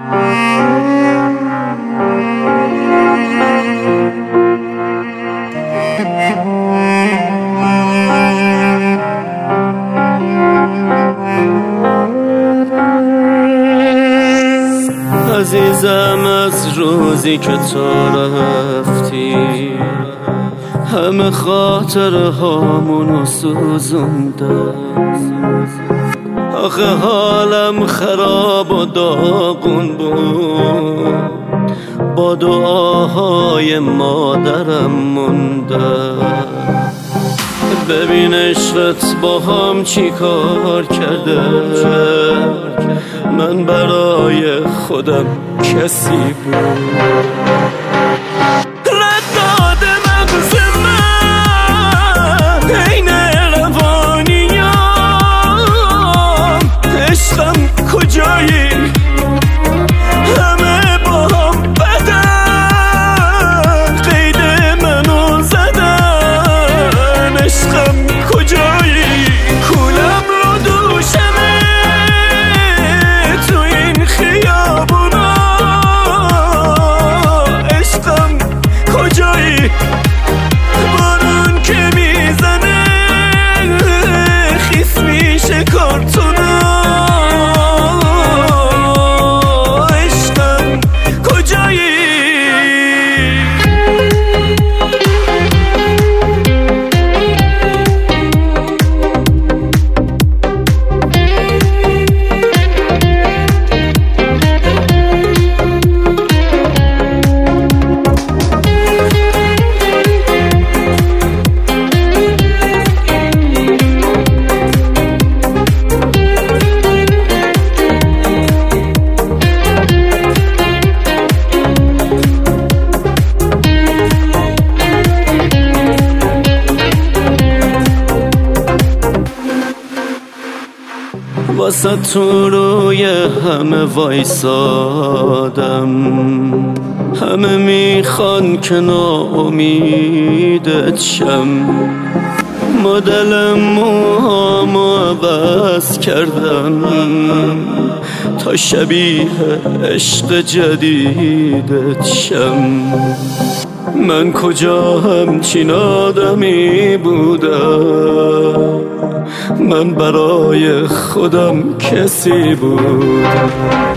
عزیزم از روزی که تو رفتی همه خاطره هامونو سوزونده. آخه حالم خراب و داغون بود، با دعاهای مادرم مونده. ببین عشقت با هم چی کار کرده، من برای خودم کسی بود. رد داده مغز من عین روانیام، عشقم کجایی؟ همه با هم بدن، قید منو زدن. عشقم کجایی؟ کولم رو دوشمه تو این خیابونا. عشقم کجایی؟ بارون که میزنه خیس میشه کارتونا. عشقم کجایی؟ واسه تو روی همه وایسادم، همه میخوان که ناامیدت شم. مدل موهامو عوض کردم تا شبیه عشق جدیدت شم. من کجا همچین آدمی بودم، من برای خودم کسی بودم.